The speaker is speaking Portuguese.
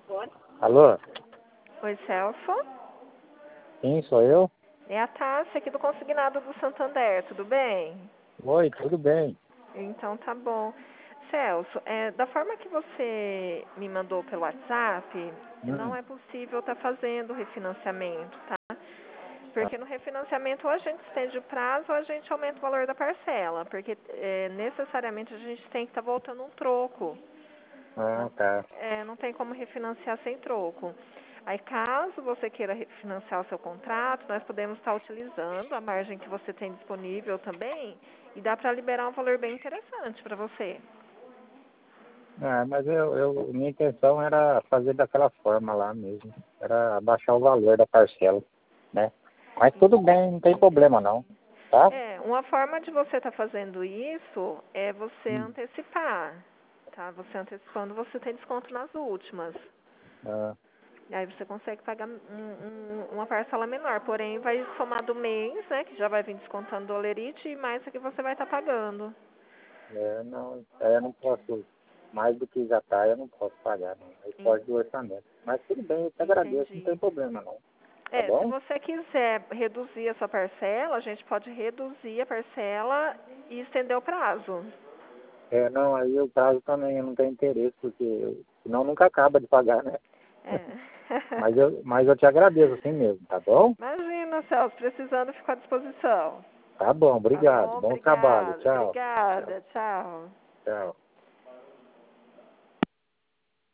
Alô? Oi, Celso. Sim, sou eu? É a Tássia aqui do Consignado do Santander, tudo bem? Oi, tudo bem? Então tá bom. Celso, da forma que você me mandou pelo WhatsApp, não Hum. é possível estar fazendo refinanciamento, tá? Porque no refinanciamento ou a gente estende o prazo ou a gente aumenta o valor da parcela, porque necessariamente a gente tem que estar voltando um troco. Ah, Não, tá. não tem como refinanciar sem troco. Aí, caso você queira refinanciar o seu contrato, nós podemos estar utilizando a margem que você tem disponível também e dá para liberar um valor bem interessante para você. Ah, mas minha intenção era fazer daquela forma lá mesmo. Era abaixar o valor da parcela, né? Mas tudo bem, não tem problema não, tá? Uma forma de você estar fazendo isso é você Hum. antecipar, tá? Você antecipando, você tem desconto nas últimas. Ah, Aí você consegue pagar uma parcela menor, porém vai somar do mês, né, que já vai vir descontando do olerite e mais o que você vai estar pagando. não, eu não posso, mais do que já tá, eu não posso pagar, não. Aí En- pode do orçamento. Mas tudo bem, eu te agradeço, não Entendi. tem problema não, tá Se bom? você quiser reduzir a sua parcela, a gente pode reduzir a parcela e estender o prazo. Não, aí o prazo também eu não tenho interesse, porque senão nunca acaba de pagar, né? É. Mas eu te agradeço assim mesmo, tá bom? Imagina, Celso, precisando, fico à disposição. Tá bom, Tá obrigado. bom? Bom trabalho. Obrigada, Tchau. Tchau. obrigada. Tchau. Tchau.